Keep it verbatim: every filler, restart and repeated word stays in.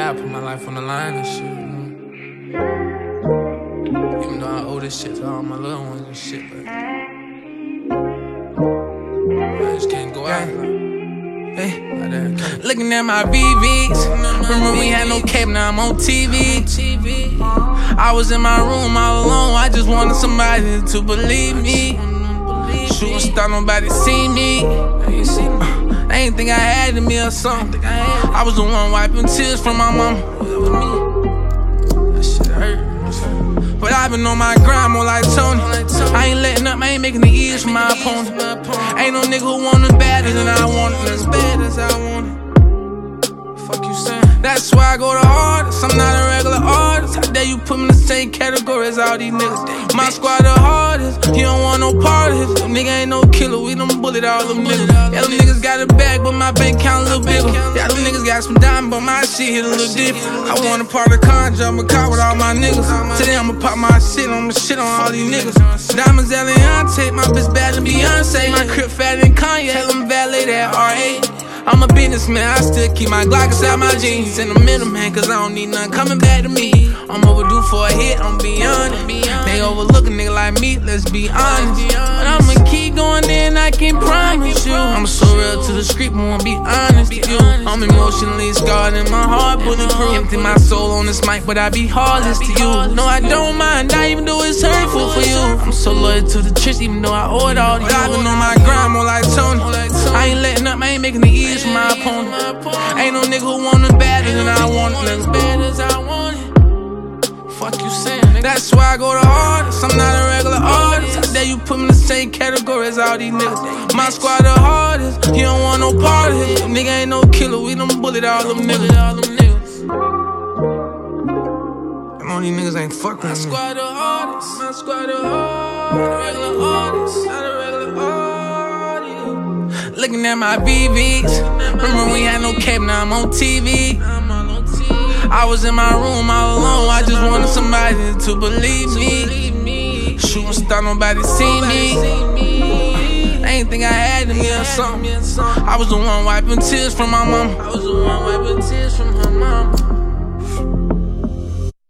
gotta put my life on the line and shit, you know? Even though I owe this shit to all my little ones and shit, but I just can't go out. Hey, looking at my B Vs. Remember we had no cable, now I'm on T V. I was in my room all alone, I just wanted somebody to believe me. Shooting star, nobody see me. They ain't think I had in me or something. I was the one wiping tears from my mama. That shit hurt. But I been on my grind more like Tony. I ain't letting up, I ain't making it easy for my opponent. Ain't no nigga who want it better than I want it, as bad as I want it. Fuck you saying? That's why I go the hardest. I'm not a regular artist. How dare you put me in the same category as all these niggas? My squad the hardest. You don't want no part of it. Them nigga ain't no killer. We done bullet all them niggas. Yeah, them niggas got a bag, but my bank count a little bigger. Yeah, them niggas got some diamond, but my shit hit a little different. I want a part of the con, jump a car with all my niggas. Today I'ma pop my shit on the shit on all these niggas. Diamonds, Eliantte, my bitch bad than Beyonce. My crib fatter than Kanye. Tell them valet that R eight. I'm a businessman, I still keep my Glock inside my jeans. In the middle, man, cause I don't need nothing coming back to me. I'm overdue for a hit, I'm beyond it. They overlook a nigga like me, let's be honest. But I'ma keep going in, I can promise you. I'm so real to the street, but won't be honest with you. I'm emotionally scarred and my heart bulletproof. Empty my soul on this mic, but I be heartless to you. No, I don't mind, not even though it's hurtful for you. I'm so loyal to the church, even though I owe it all to you. But I been on my grind more like Tony. I ain't letting up, I ain't making it easy for my opponent. Ain't no nigga who want it better than I want it, as bad as I want it. Fuck you saying, nigga. That's why I go the hardest. I'm not a regular artist. How dare you put me in the same category as all these niggas? My squad the hardest. You don't want no part of it. Them nigga ain't no killer. We done bullet all them niggas. And all these niggas ain't fucking with me. My squad the hardest. My squad the hardest. Not a regular artist. Not a regular artist. Looking at my B Vs. Remember we had no cable, now I'm on T V. I was in my room all alone, I just wanted somebody to believe me. Shooting star, nobody see me. They ain't think I had in me or something. I was the one wiping tears from my mama. I was the one wiping tears from her mama.